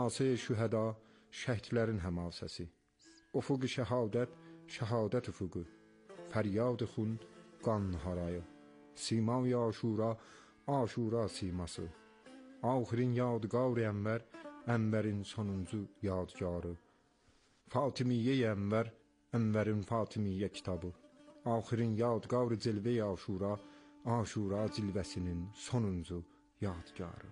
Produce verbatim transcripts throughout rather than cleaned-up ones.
Şinası şühəda, şəhidlərin həmasəsi. Ufuq-i şəhadət, şəhadət ufuqu. Fəryad xun, qan harayı. Simay aşura, aşura siması. Axirin yadgar Ənvər, Ənvərin sonuncu yadgarı. Fatimiyyə Ənvər, Ənvərin Fatimiyyə kitabı. Axirin yadgar cilvə aşura, aşura cilvəsinin sonuncu yadgarı.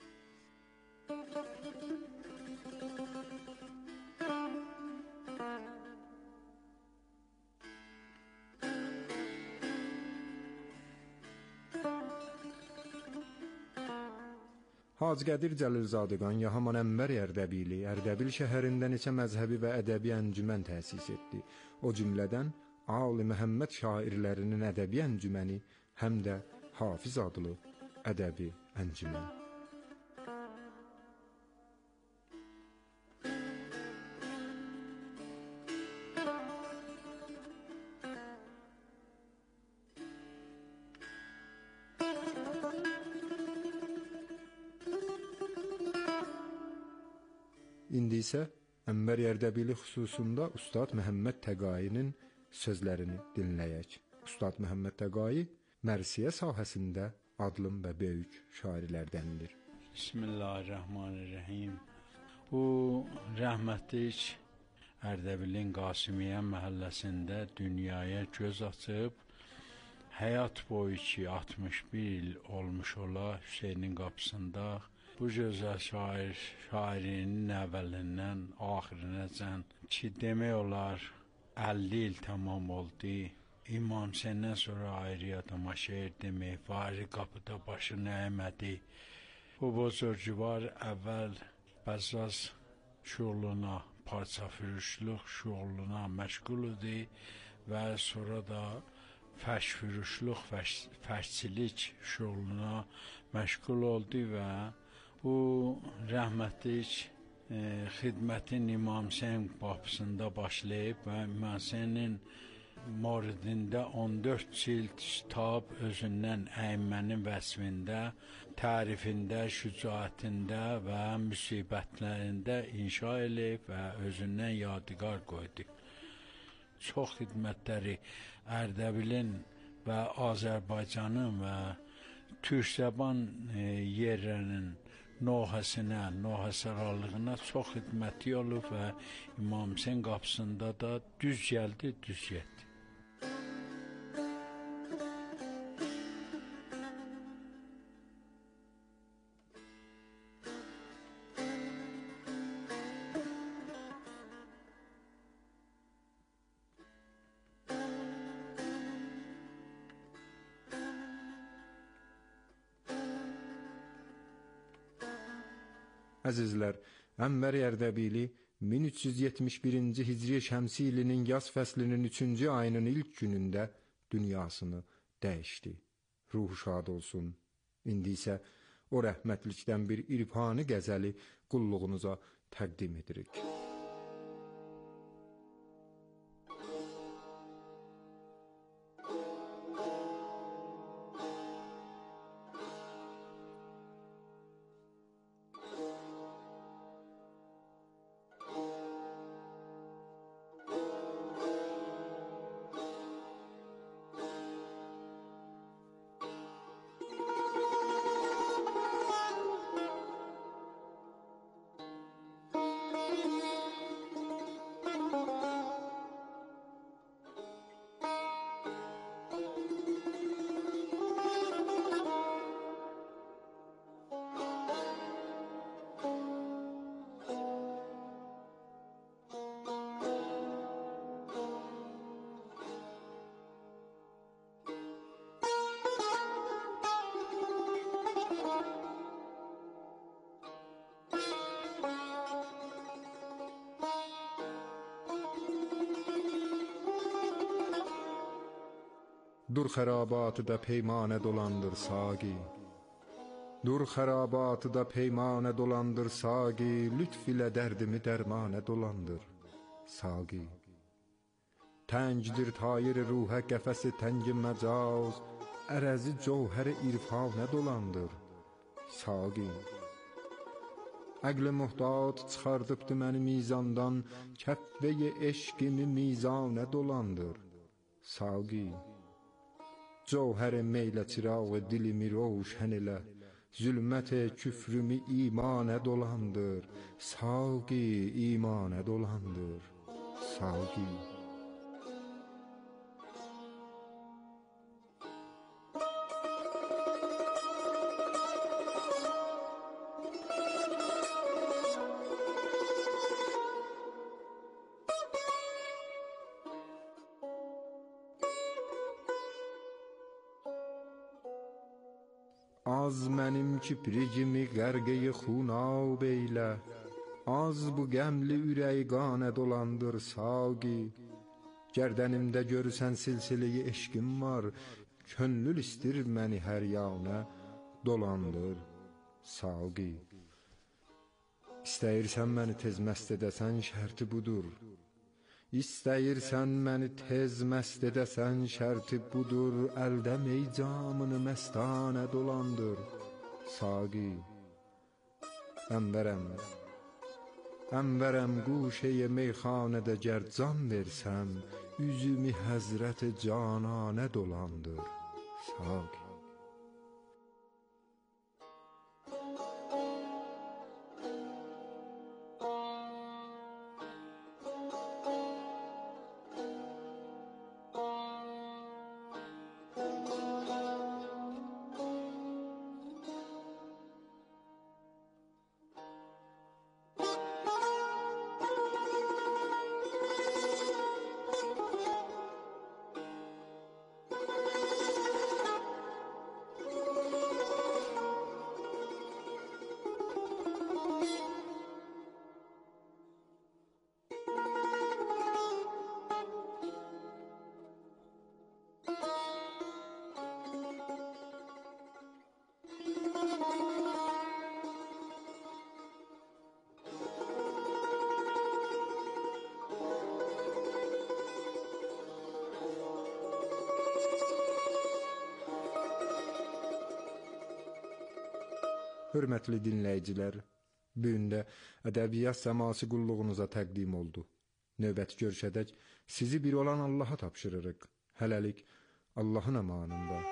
Hacı Qədir Cəlilzadəgan Yahaman Ənvər Ərdəbili, Ərdəbil şəhərində neçə məzhəbi və ədəbi əncümən təsis etdi. O cümlədən Ali Məhəmməd şairlərinin ədəbi əncüməni, həm də Hafiz adlı ədəbi əncümən. İndi isə Ənvər Ərdəbili xüsusunda Ustad Məhəmməd Təqainin sözlərini dinləyək. Ustad Məhəmməd Təqai mərsiyə sahəsində adlım və böyük şairlərdəndir. Bismillahirrahmanirrahim. O rəhmətlik Ərdəbilin Qasimiyyə məhəlləsində dünyaya göz açıb, həyat boyu ki altmış bir il olmuş ola Hüseynin qapısında bu gözəl şair, şairinin əvvəlindən axirinəcən ki, demək olar əlli il tamam oldu. İmam Hüseyndən sonra ayrı adama şeir demək, fari qapıda başını əymədi. Bu bozorcuvar əvvəl bəzaz şuğluna, parça fürüşlük şuğluna məşğul idi və sonra da fəş fürüşlük, fəşçilik şuğluna məşğul oldu və bu rəhmətlik e, xidmətin İmam Hüseyin qapısında başlayıb və İmam Hüseynin moridində on dörd cild kitab özündən əymənin vəsfində, tərifində, şücaətində və müsibətlərində inşa edib və özündən yadigar qoydu. Çox xidmətləri Ərdəbilin və Azərbaycanın və Türkcəban e, yerlərinin nohəsinə, nohəsərallığına çox xidməti olub və İmam Hüseyin qapısında da düz gəldi, düz getdi. Əzizlər, Ənvər Ərdəbili min üç yüz yetmiş birinci Hicri Şəmsi ilinin yaz fəslinin üçüncü ayının ilk günündə dünyasını dəyişdi. Ruhu şad olsun. İndi isə o rəhmətlikdən bir irfani qəzəli qulluğunuza təqdim edirik. Dur xərabatıda peymanə dolandır saqi. Dur xərabatıda peymanə dolandır saqi. Lütf ilə dərdimi dərmanə dolandır saqi. Təngdir tayir ruhə qəfəsi təngi məcaz. Ərəzi cövhər irfanə dolandır saqi. Əql muhtaç çıxardıbdı məni mizandan, kəffəyə eşqimi mizanə dolandır. Saqi, cavhər meylə çirağı dilimi roşən elə, zülmət küfrümü imanə dolandır. Saqi, imanə dolandır. Saqi. Az mənim kipricimi qərqəyi xunab eylə, az bu qəmli ürəyi qanə dolandır. Saqi, gərdənimdə görürsən silsiləyi eşqim var, könlül istir məni hər yanə dolandır. Saqi, istəyirsən məni tez məst edəsən, şərti budur. İstəyirsən məni tez məst edəsən, şərti budur. Əldə mey camını məstanə dolandır. Saqi, ənvərəm, ənvərəm quşəyə meyxanədə gər can versəm, üzümü həzrət cananə dolandır. Saqi. Hörmətli dinləyicilər, bu gün də ədəbiyyat səması qulluğunuza təqdim oldu. Növbəti görüşədək sizi bir olan Allaha tapşırırıq. Hələlik Allahın əmanında.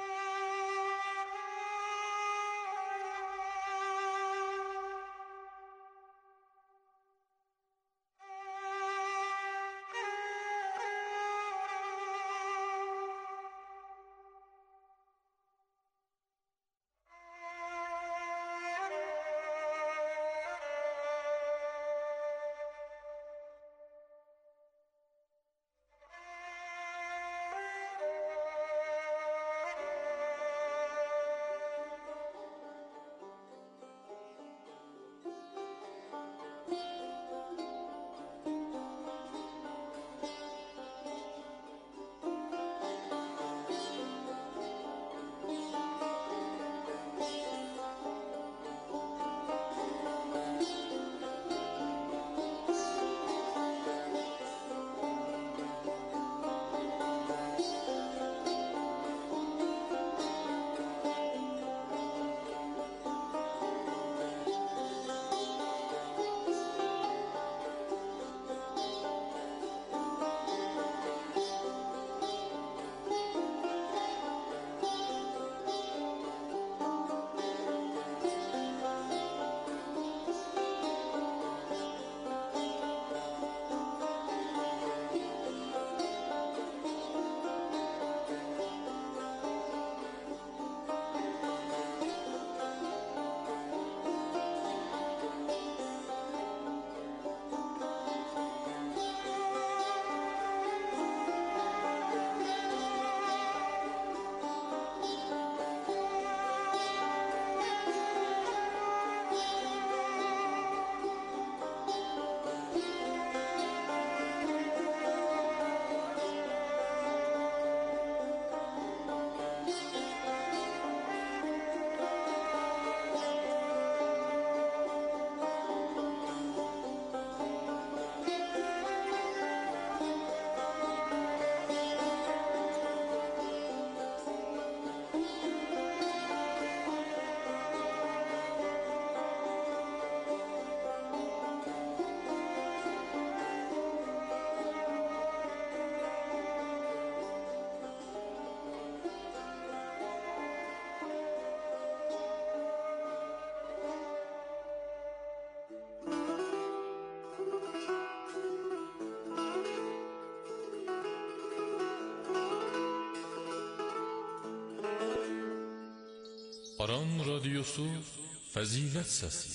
Aran Radyosu Fəzilət Səsi.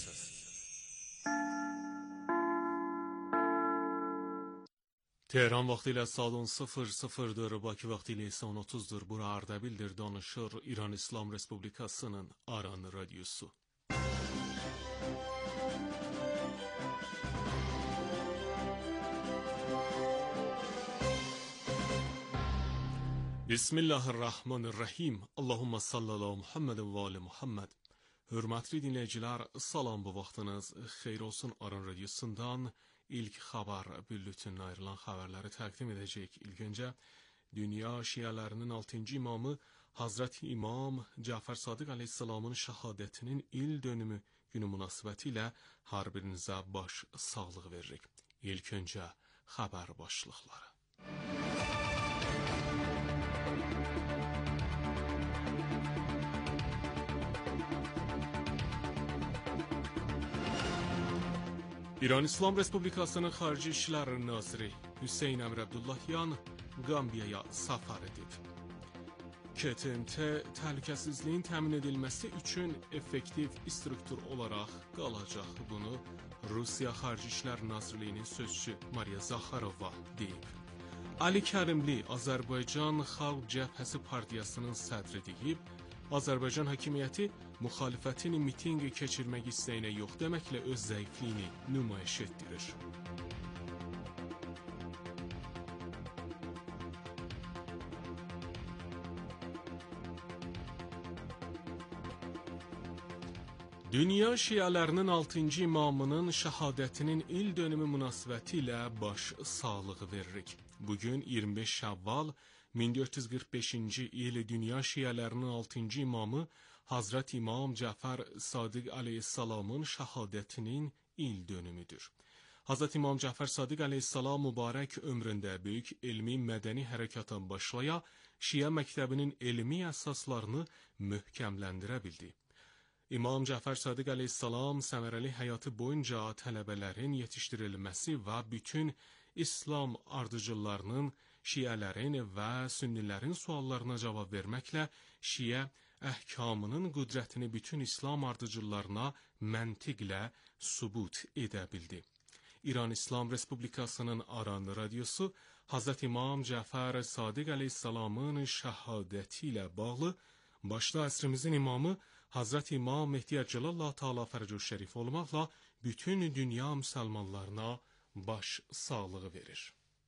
Tehran vaxtı ilə saat on sıfır sıfırdır, Bakı vaxtı ilə isə on otuzdur. Bura Ardabildir, danışır İran İslam Respublikasının Aran Radyosu. Bismillahirrahmanirrahim. Allahumma salli ala Muhammed və ali Muhammed. Hörmətli dinləyicilər, salam, bu vaxtınız xeyir olsun. Aran Radyosundan ilk xəbər bülletinə ayrılan xəbərləri təqdim edəcək. İlk öncə dünya şiələrinin altıncı imamı Hazreti İmam Cəfər Sadiq əleyhissalamın şəhadətinin il dönümü günü münasibəti ilə hər birinizə baş sağlığı veririk. İlk öncə xəbər başlıqları. İran İslam Respublikasının Xarici İşlər Naziri Hüseyn Əmir Abdullahyan Qambiyaya səfər edib. K T M T təhlükəsizliyin təmin edilməsi üçün effektiv struktur olaraq qalacaq. Bunu Rusiya Xarici İşlər Nazirliyinin sözçüsü Mariya Zakharova deyib. Ali Kərimli Azərbaycan Xalq Cəbhəsi Partiyasının sədri deyib, Azərbaycan hakimiyyəti müxalifətin mitinqi keçirmək istəyinə yox deməklə öz zəifliyini nümayiş etdirir. Dünya şiələrinin altıncı imamının şəhadətinin il dönümü münasibəti ilə baş sağlığı veririk. Bugün iyirmi beş Şəvval min dörd yüz qırx beşinci il dünya şiələrinin altıncı imamı Hazreti İmam Cəfər Sadiq əleyhissalamın şəhadətinin il dönümüdür. Hazreti İmam Cəfər Sadiq əleyhissalam mübarək ömründə böyük elmi mədəni hərəkata başlaya, şiə məktəbinin elmi əsaslarını möhkəmləndirə bildi. İmam Cəfər Sadiq əleyhissalam səmərəli həyatı boyunca tələbələrin yetişdirilməsi və bütün İslam ardıcıllarının, şiələrin və sünnilərin suallarına cavab verməklə şiə əhkamının qüdrətini bütün İslam ardıcıllarına məntiqlə sübut edə bildi. İran İslam Respublikasının Aran Radyosu Hazreti İmam Cəfər Sadiq əleyhissalamın şəhadəti ilə bağlı başda əsrimizin imamı Hazreti İmam Mehdi Əcəlallah Teala Fərəcuş Şərif olmaqla bütün dünya müsəlmanlarına baş sağlığı verir.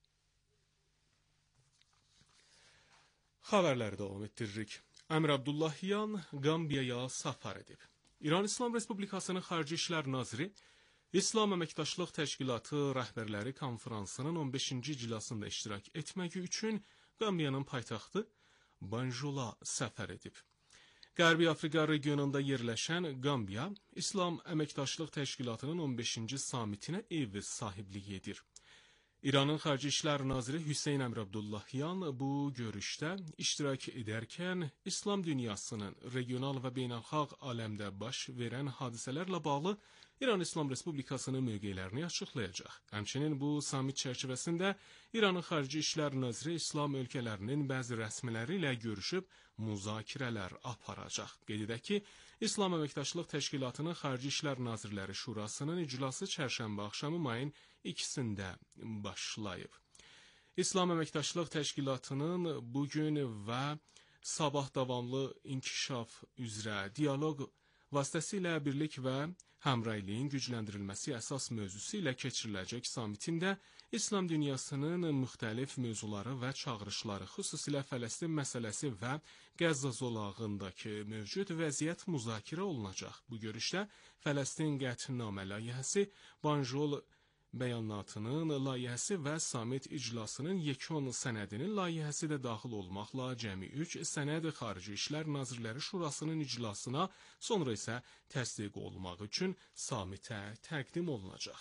Xəbərləri davam etdiririk. Əmir Abdullahyan Qambiyaya səfər edib. İran İslam Respublikasının Xarici İşlər Naziri İslam Əməkdaşlıq Təşkilatı Rəhbərləri Konferansının on beşinci iclasında iştirak etməyi üçün Qambiyanın paytaxtı Banjula səfər edib. Qərbi Afrika regionunda yerləşən Qambiya, İslam Əməkdaşlıq Təşkilatının on beşinci samitinə ev sahibliyi edir. İranın Xarici İşlər Naziri Hüseyn Əmir Abdullahyan bu görüşdə iştirak edərkən İslam dünyasının regional və beynəlxalq aləmdə baş verən hadisələrlə bağlı İran İslam Respublikasının mövqelərini açıqlayacaq. Həmçinin bu samit çərçivəsində İranın Xarici İşlər Naziri İslam ölkələrinin bəzi rəsmiləri ilə görüşüb müzakirələr aparacaq. Qeyd edək ki, İslam Əməkdaşlıq Təşkilatının Xarici İşlər Nazirləri Şurasının iclası çərşənbə axşamı mayın ikisində başlayıb. İslam Əməkdaşlıq Təşkilatının bugün və sabah davamlı inkişaf üzrə dialoq vasitəsilə birlik və həmrəyliyin gücləndirilməsi əsas mövzusu ilə keçiriləcək samitində İslam dünyasının müxtəlif mövzuları və çağırışları, xüsusilə Fələstin məsələsi və Qəzza zolağındakı mövcud vəziyyət müzakirə olunacaq. Bu görüşdə Fələstin qətnamə layihəsi, Banjul bəyanatının layihəsi və samit iclasının yekun sənədinin layihəsi də daxil olmaqla cəmi üç sənəd Xarici İşlər Nazirləri Şurasının iclasına, sonra isə təsdiq olmaq üçün samitə təqdim olunacaq.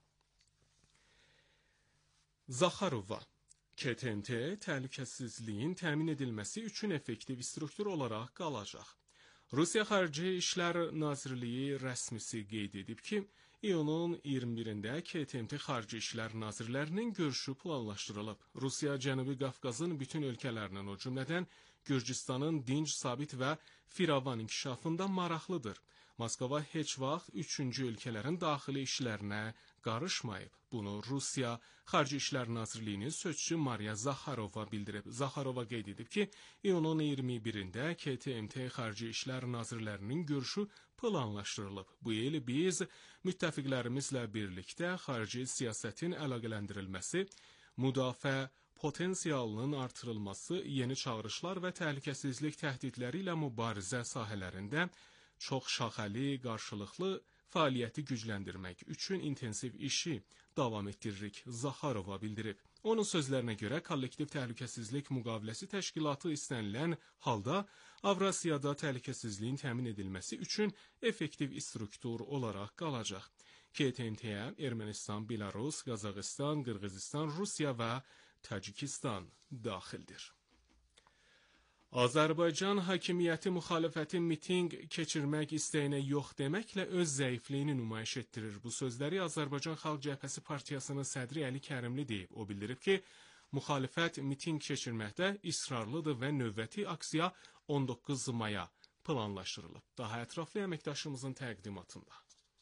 Zakharova K T M T təhlükəsizliyin təmin edilməsi üçün effektiv struktur olaraq qalacaq. Rusiya Xarici İşlər Nazirliyi rəsmisi qeyd edib ki, İyunun iyirmi birində K T M T Xarici İşlər Nazirlərinin görüşü planlaşdırılıb. Rusiya Cənubi Qafqazın bütün ölkələrinin, o cümlədən Gürcüstanın dinc, sabit və firavan inkişafında maraqlıdır. Moskva heç vaxt üçüncü ölkələrin daxili işlərinə qarışmayıb. Bunu Rusiya Xarici İşlər Nazirliyinin sözçüsü Mariya Zaxarova bildirib. Zaxarova qeyd edib ki, iyunun iyirmi birində K T M T Xarici İşlər Nazirlərinin görüşü planlaşdırılıb. Bu il biz müttəfiqlərimizlə birlikdə xarici siyasətin əlaqələndirilməsi, müdafiə potensialının artırılması, yeni çağırışlar və təhlükəsizlik təhdidləri ilə mübarizə sahələrində çox şaxəli, qarşılıqlı fəaliyyəti gücləndirmək üçün intensiv işi davam etdiririk, Zaxarova bildirib. Onun sözlərinə görə kollektiv təhlükəsizlik müqaviləsi təşkilatı istənilən halda Avrasiyada təhlükəsizliyin təmin edilməsi üçün effektiv struktur olaraq qalacaq. K T M T-yə Ermənistan, Belarus, Qazaxıstan, Qırğızistan, Rusiya və Tacikistan daxildir. Azərbaycan hakimiyyəti müxalifətin mitinq keçirmək istəyinə yox deməklə öz zəifliyini nümayiş etdirir. Bu sözləri Azərbaycan Xalq Cəbhəsi Partiyasının sədri Əli Kərimli deyib. O bildirib ki, müxalifət mitinq keçirməkdə israrlıdır və növbəti aksiya on doqquz maya planlaşdırılıb. Daha ətraflı əməkdaşımızın təqdimatında.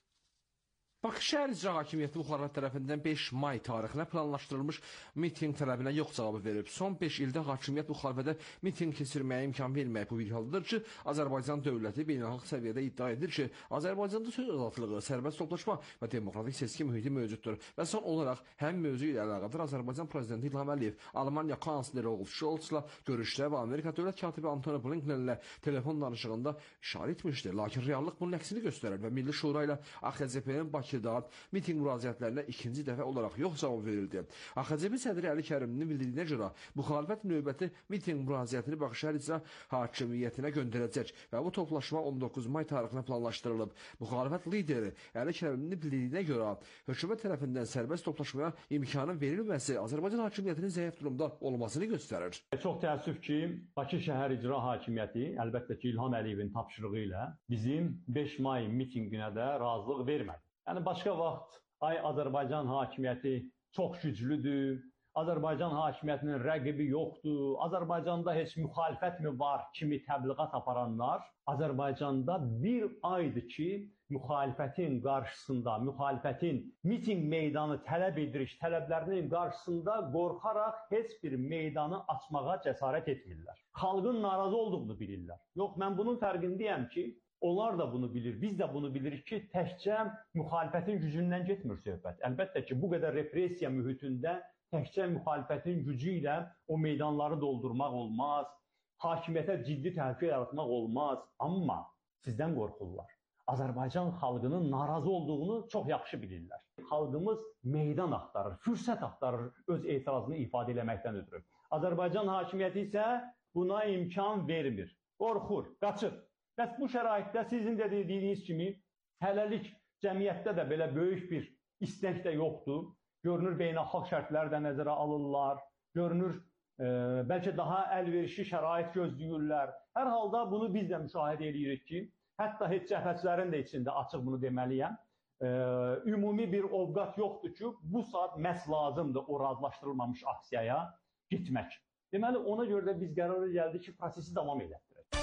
Bakı Şəhər İcra Hakimiyyəti müxalifət tərəfindən beş may tarixinə planlaşdırılmış mitinq tələbinə yox cavabı verib. Son beş ildə hakimiyyət müxalifətə mitinq keçirməyə imkan verməyib. Bu bir haldadır ki, Azərbaycan dövləti beynəlxalq səviyyədə iddia edir ki, Azərbaycanda söz azadlığı, sərbəst toplaşma və demokratik seçki mühiti mövcuddur. Və son olaraq həmin mövzu ilə əlaqədar Azərbaycan prezidenti İlham Əliyev, Almaniya kansleri Olaf Scholzla görüşdə və Amerika dövlət katibi Antony Blinken ilə telefon danışığında işarə etmişdir. Lakin reallıq bunun əksini göstərir və Milli Şura ilə A X C P-nin Bakı miting müraciətlərinə ikinci dəfə olaraq yox cavab verildi. A X C P sədri Əli Kərimlinin bildirdiyinə görə müxalifət növbəti miting müraciətini Bakı Şəhər İcra Hakimiyyətinə göndərəcək və bu toplaşma on doqquz may tarixinə planlaşdırılıb. Müxalifət lideri Əli Kərimlinin bildirdiyinə görə hökumət tərəfindən sərbəst toplaşmaya imkanın verilməsi Azərbaycan hakimiyyətinin zəif durumda olmasını göstərir. Çox təəssüf ki, Bakı Şəhər İcra Hakimiyyəti əlbəttə ki, İlham Əliyevin tapşırığı ilə bizim beş may mitinqinə də razılıq vermədi. Yəni, başqa vaxt, ay Azərbaycan hakimiyyəti çox güclüdür, Azərbaycan hakimiyyətinin rəqibi yoxdur, Azərbaycanda heç müxalifət mi var kimi təbliğat aparanlar, Azərbaycanda bir aydır ki, müxalifətin qarşısında, müxalifətin miting meydanı tələb edirik, tələblərinin qarşısında qorxaraq heç bir meydanı açmağa cəsarət etmirlər. Xalqın narazı olduğunu bilirlər. Yox, mən bunun fərqindəyəm ki, onlar da bunu bilir, biz də bunu bilirik ki, təkcə müxalifətin gücündən getmir söhbət. Əlbəttə ki, bu qədər repressiya mühitində təkcə müxalifətin gücü ilə o meydanları doldurmaq olmaz, hakimiyyətə ciddi təhlükə yaratmaq olmaz. Amma sizdən qorxurlar. Azərbaycan xalqının narazı olduğunu çox yaxşı bilirlər. Xalqımız meydan axtarır, fürsət axtarır öz etirazını ifadə eləməkdən ötürü. Azərbaycan hakimiyyəti isə buna imkan vermir, qorxur, qaçır. Bəs bu şəraitdə sizin də dediyiniz kimi hələlik cəmiyyətdə də belə böyük bir istək də yoxdur. Görünür, beynəlxalq şərtlər də nəzərə alırlar. Görünür, e, bəlkə daha əlverişli şərait gözləyirlər. Hər halda bunu biz də müşahidə edirik ki, hətta heç cəbhəçilərin də içində açıq bunu deməliyəm. E, ümumi bir ovqat yoxdur ki, bu saat məhz lazımdır o razılaşdırılmamış aksiyaya gitmək. Deməli, ona görə də biz qərara gəldik ki, prosesi davam edək.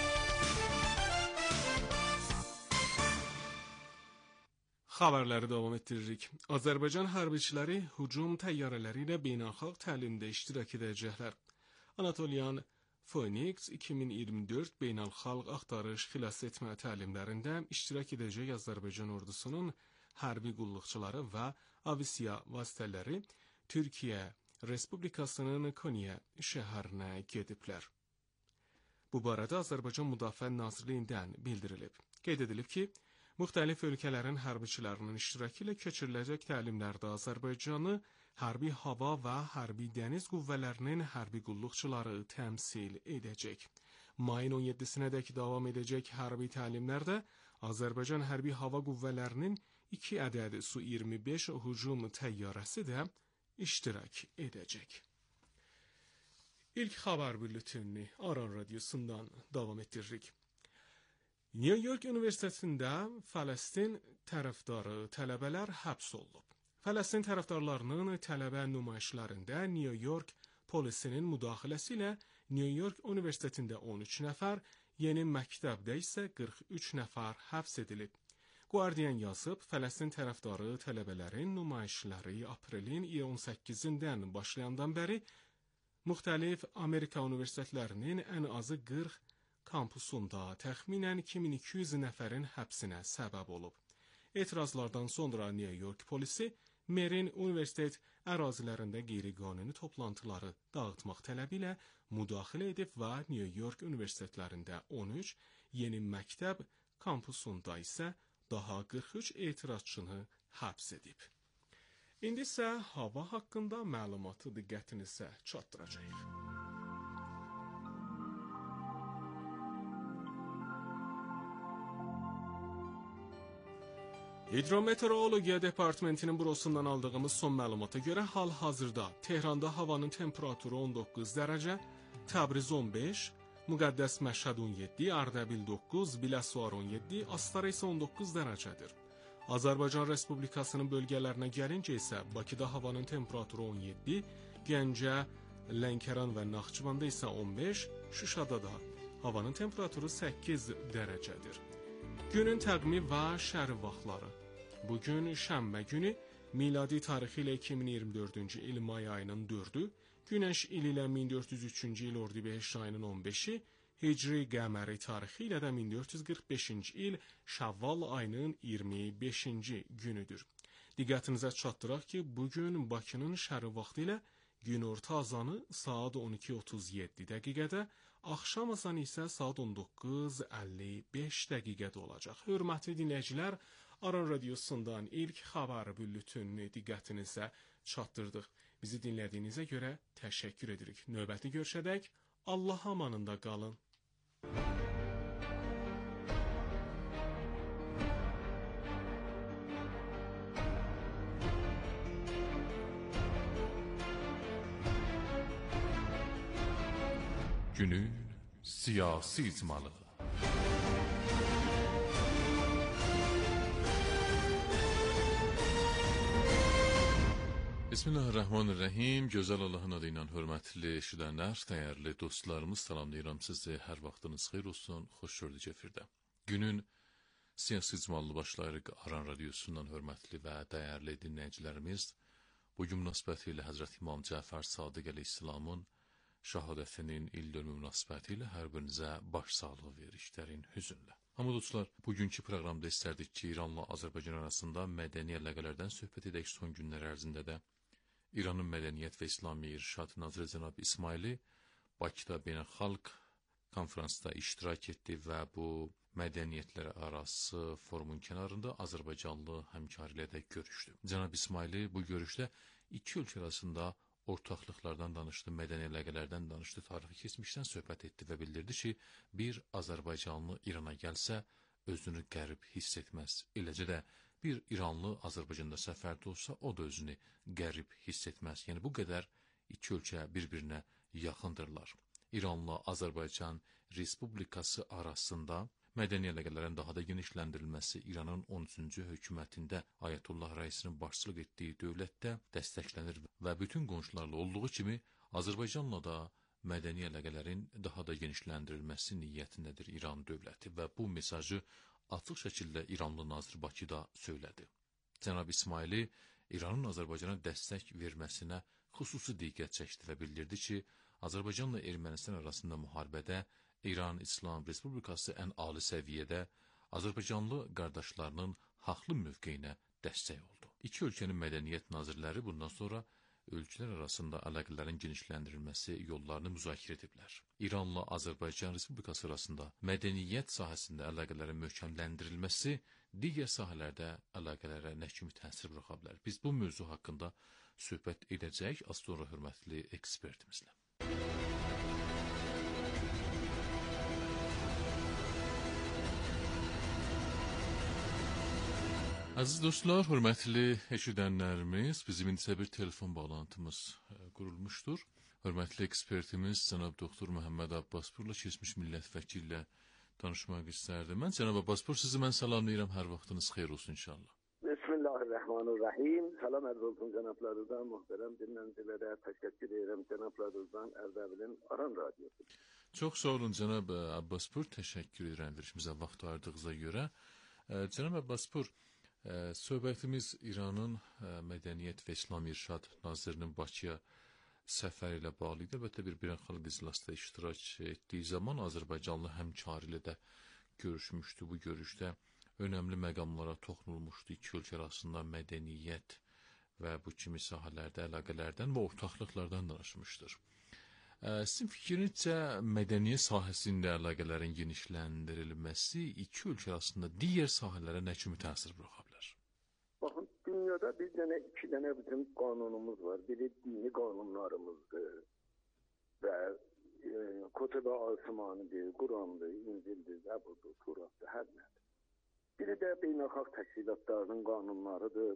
Xəbərləri davam etdiririk. Azərbaycan hərbiçiləri hücum təyyarələri ilə beynəlxalq təlimdə iştirak edəcəklər. Anatolian Phoenix iki min iyirmi dörd beynəlxalq axtarış xilas etmə təlimlərində iştirak edəcək Azərbaycan ordusunun hərbi qulluqçuları və avisiya vasitələri Türkiyə Respublikasının Konya şəhərinə gediblər. Bu barədə Azərbaycan Müdafiə Nazirliyindən bildirilib. Qeyd edilib ki, müxtəlif ölkələrin hərbiçilərinin iştirakı ilə keçiriləcək təlimlərdə Azərbaycanı hərbi hava və hərbi dəniz qüvvələrinin hərbi qulluqçuları təmsil edəcək. Mayın on yeddisinədək davam edəcək hərbi təlimlərdə Azərbaycan hərbi hava qüvvələrinin iki ədəd Su iyirmi beş hücum təyyarəsi də iştirak edəcək. İlk xəbər bülletenini Aran Radyosu'ndan davam ettiririk. New York Universitetində Fələstin tərəfdarı tələbələr həbs olunub. Fələstin tərəfdarlarının tələbə nümayişlərində New York polisinin müdaxiləsi ilə New York Universitetində on üç nəfər, yeni məktəbdə isə qırx üç nəfər həbs edilib. Guardian yazıb, Fələstin tərəfdarı tələbələrin nümayişləri aprelin on səkkizindən başlayandan bəri müxtəlif Amerika universitetlərinin ən azı qırx kampusunda təxminən iki min iki yüz nəfərin həbsinə səbəb olub. Etirazlardan sonra New York polisi Merin universitet ərazilərində qeyri-qanuni toplantıları dağıtmaq tələbi ilə müdaxilə edib və New York universitetlərində on üç, yeni məktəb kampusunda isə daha qırx üç etirazçını həbs edib. İndi isə hava haqqında məlumatı diqqətinizə çatdıracağıq. Hidrometeorologiya Departamentinin bürosundan aldığımız son məlumata görə hal-hazırda Tehranda havanın temperaturu on doqquz dərəcə, Təbriz on beş, Müqəddəs Məşhəd on yeddi, Ərdəbil doqquz, Biləsuvar on yeddi, Astara isə on doqquz dərəcədir. Azərbaycan Respublikasının bölgələrinə gəlincə isə Bakıda havanın temperaturu on yeddi, Gəncə, Lənkəran və Naxçıvanda isə on beş, Şuşada da havanın temperaturu səkkiz dərəcədir. Günün təqvimi və şərh vaxtları. Bugün şənbə günü, miladi tarixi ilə iki min iyirmi dördüncü il may ayının dördü, Günəş ili ilə min dörd yüz üçüncü il Ordubehişt ayının on beşi, Hicri qəməri tarixi ilə də min dörd yüz qırx beşinci il Şəvval ayının iyirmi beşinci günüdür. Diqqətinizə çatdıraq ki, bugün Bakının şərh vaxtı ilə günorta azanı saat on iki otuz yeddi dəqiqədə, axşam azanı isə saat on doqquz əlli beş dəqiqədə olacaq. Hörmətli dinləyicilər, Aran Radiosundan ilk xəbər bülletenini diqqətinizə çatdırdıq. Bizi dinlədiyinizə görə təşəkkür edirik. Növbəti görüşədək Allah amanında qalın. Günün siyasi icmalı. Bismillahirrahmanirrahim. Gözəl Allahın adı ilə hörmətli eşidənlər, dəyərli dostlarımız, salamlayıram sizi. Hər vaxtınız xeyir olsun. Xoş gördük efirdə. Günün siyasi icmalı başlayırıq Aran Radiosundan hörmətli və dəyərli dinləyicilərimiz. Bugün münasibəti ilə Həzrət İmam Cəfər Sadiq əleyhissalamın şəhadətinin il dönümü münasibəti ilə hər birinizə baş sağlığı verişlərin hüzünlə. Amma dostlar, bugünkü proqramda istərdik ki, İranla Azərbaycan arasında mədəni əlaqələrdən söhbət edək. Son günlər ərzində də İranın Mədəniyyət və İslami İrşad Naziri cənab İsmaili Bakıda beynəlxalq konferansda iştirak etdi və bu mədəniyyətlər arası forumun kənarında Azərbaycanlı həmkarı ilə də görüşdü. Cənab İsmaili bu görüşdə iki ölkə arasında ortaqlıqlardan danışdı, mədəni əlaqələrdən danışdı, tarixi keçmişdən söhbət etdi və bildirdi ki, bir Azərbaycanlı İrana gəlsə, özünü qərib hiss etməz. Eləcə də bir İranlı Azərbaycanda səfərdə olsa, o da özünü qərib hiss etməz. Yəni bu qədər iki ölkə bir-birinə yaxındırlar. İranla Azərbaycan Respublikası arasında mədəni əlaqələrin daha da genişləndirilməsi İranın on üçüncü hökumətində Ayətullah rəisinin başçılıq etdiyi dövlətdə dəstəklənir və bütün qonşularla olduğu kimi Azərbaycanla da mədəni əlaqələrin daha da genişləndirilməsi niyyətindədir İran dövləti və bu mesajı açıq şəkildə İranlı nazir Bakıda söylədi. Cənab İsmaili İranın Azərbaycana dəstək verməsinə xüsusi diqqət çəkdi və bildirdi ki, Azərbaycanla Ermənistan arasında müharibədə İran İslam Respublikası ən ali səviyyədə Azərbaycanlı qardaşlarının haqlı mövqeyinə dəstək oldu. İki ölkənin mədəniyyət nazirləri bundan sonra ölkələr arasında əlaqələrin genişləndirilməsi yollarını müzakirə ediblər. İranla Azərbaycan Respublikası arasında mədəniyyət sahəsində əlaqələrin möhkəmləndirilməsi digər sahələrdə əlaqələrə nə kimi təsir buraxa bilər? Biz bu mövzu haqqında söhbət edəcəyik az sonra hörmətli ekspertimizlə. Əziz dostlar, hörmətli eşidənlərimiz, bizim indisə bir telefon bağlantımız qurulmuşdur. Hörmətli ekspertimiz cənab doktor Məhəmməd Abbasbürlə keçmiş millət vəkili ilə danışmaq istərdim. Mən cənab Abbaspour sizi mən salamlayıram. Hər vaxtınız xeyir olsun inşallah. Bismillahirrahmanirrahim. Salam arz olsun cənablarınızdan, möhtərəm dinləyicilərə təşəkkür edirəm cənablarınızdan Ərdəbilin Aran Radiosu. Çox sağ olun cənab Abbaspour, təşəkkür edirəm verişimizə vaxt ayırdığınıza görə. Cənab Abbaspour, söhbətimiz İranın Mədəniyyət və İslam İrşad Nazirinin Bakıya səfəri ilə bağlı idi. Əlbəttə bir beynəlxalq iclasda iştirak etdiyi zaman Azərbaycanlı həmkarı ilə də görüşmüşdü. Bu görüşdə önəmli məqamlara toxunulmuşdu. İki ölkə arasında mədəniyyət və bu kimi sahələrdə əlaqələrdən və ortaqlıqlardan danışmışdır. Sizin fikrinizcə mədəniyyət sahəsində əlaqələrin genişləndirilməsi iki ölkə arasında digər sahələrə nə kimi təsir buraxa bilər? Baxın, dünyada bir dənə, iki dənə bizim qanunumuz var. Biri dini qanunlarımızdır və e, Kutub-i Asmanidir, Qurandır, İncildir, Zəburdur, Turatdır, hər nədir. Biri də beynəlxalq təşkilatlarının qanunlarıdır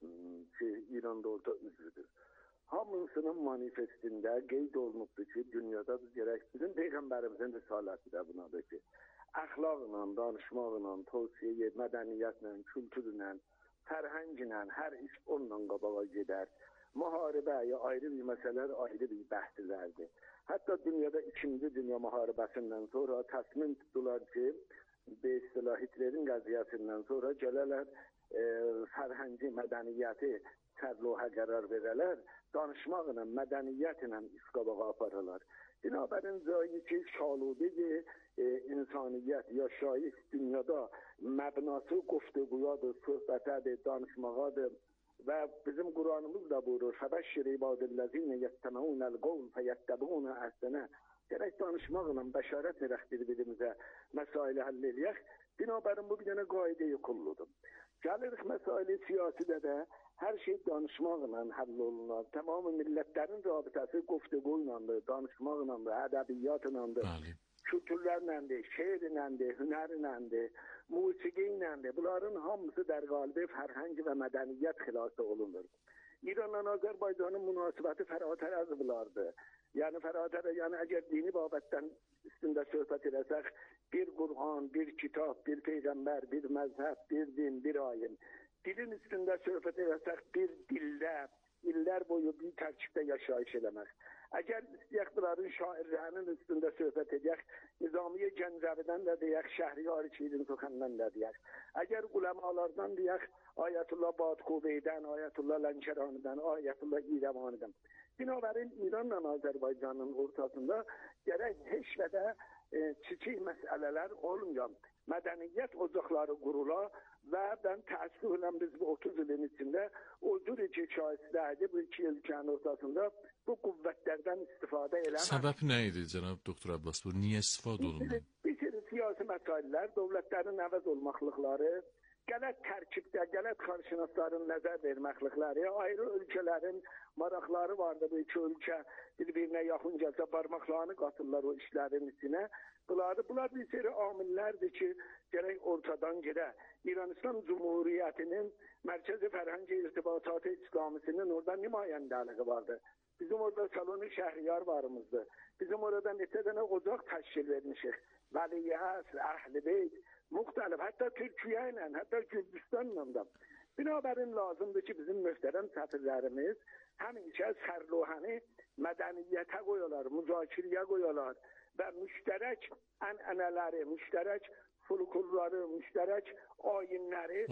ki, İranda orada üzvüdür. Hamısının manifestində qeyd olunubdur ki, dünyada gərək bizim Peyğəmbərimizin risaləti də bunadır ki, əxlaqla, danışmaqla, tövsiyə, mədəniyyətlə, kültürlə, fərhənglə, hər iş onunla qabağa gedər. Müharibə ayrı bir məsələlər, ayrı bir bəhslərdir. Hətta dünyada ikinci Dünya müharibəsindən sonra təsmin tutdular ki, be istilah Hitlerin qəziyyəsindən sonra gələrlər e, fərhəngi, mədəniyyəti sərloha qərar verələr, danışmaqla, mədəniyyətlə iş qabağa aparırlar. Binabərin zایی ki, şaludəyi e, insaniyyət, yaşayış dünyada məbnası quftuquyadır, söhbətədir, danışmağadır və bizim Quranımız da buyurur, فَبَشِّرِ عِبَادِ الَّذِينَ يَسْتَمِعُونَ الْقَوْلَ فَيَتَّبِعُونَ أَحْسَنَهُ. Gərək danışmaqla bəşarət verək bir-birimizə, məsaili həll eləyək. Binabərin bu bir dənə qaidə-i kulludur. Gəlirik məsaili siyasidə də hər şey danışmaqla həll olunur. Tamamı millətlərin rabitəsi quftuquyladır, danışmaqladır, ədəbiyyatlandır, kültürlərləndir, şeirləndir, hünərləndir, musiqiylədir. Bunların hamısı dərqalibi fərhəng və mədəniyyət xilası olunur. İranla Azərbaycanın münasibəti fərhatər az bunlardır. Yəni fərhatər, yəni əgər dini babətdən üstündə söhbət edəsək, bir Qur'an, bir kitab, bir peyğəmbər, bir məzhəb, bir din, bir ayin. Dilin üstündə söhbət edəsək, bir dildə, illər boyu bir tərkibdə yaşayış eləmək. Əgər istəyək bunların şairlərinin üstündə söhbət edək, Nizamiye Gəncəvidən də deyək, Şəhriyar Şirin Suxandan da deyək. Əgər uləmalardan deyək, Ayətullah Badxuveydən, Ayətullah Lənkəranidən, Ayətullah İrəvanidən. Binabərin İranla Azərbaycanın ortasında gərək heç və də e, kiçik məsələlər olmayacaq. Mədəniyyət ocaqları qurula və mən təəssüflə biz bu otuz ilin içində o cür iki şahistəydi bu iki ölkənin ortasında bu qüvvətlərdən istifadə eləmək. Səbəb nə idi cənab doktor Abbaspour? Niyə istifadə olunmadı? Bir sürü siyasi məsələlər, dövlətlərin əvəz olmaqlıqları, qələt tərkibdə, qələt xalqşünasların nəzər verməklikləri, ayrı ölkələrin maraqları vardı. Bu iki ölkə bir-birinə yaxın gəlsə barmaqlarını qatırlar o işlərin içinə. Bunlar, bunlar bir sürü amillərdir ki, gərək ortadan gedə. İran İslam Cumhuriyyətinin Mərkəzi Fərhəngi İrtibatı İslamisinin orada nümayəndəliyi vardı. Bizim orada Salonu Şəhriyar varımızdır. Bizim orada neçə dənə ocaq təşkil vermişik. Vəliyyət, Əhl-i Beyt, müxtəlif, hətta Türkiyə ilə, hətta Gürcüstanla da. Binabərin lazımdır ki, bizim möhtərəm səfirlərimiz həmişə sərlohəni mədəniyyətə qoyuyorlar, müzakirəyə qoyuyorlar və müştərək ənənələri, müştərək folklorları, müştərək ayinləri